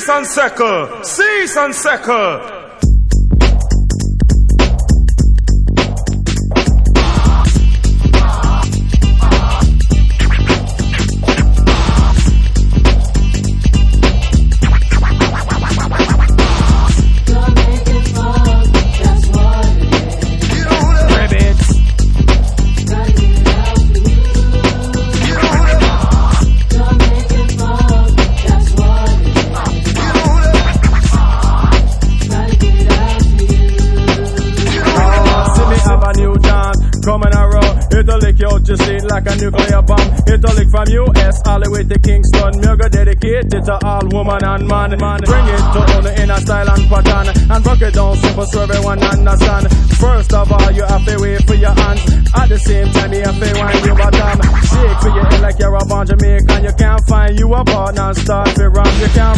Cease and circle. Cease and circle. Coming around, it'll lick you out your seat like a nuclear bomb. It'll lick from US all the way to Kingston. Me go dedicate it to all woman and man. Bring it to own in a style and pattern, and break it down simple so everyone understand. First of all, you have to wait for your hands. At the same time, you have to wind your bottom. Shake for your head like you're a born Jamaican. You can't find you a partner and start to run. You can't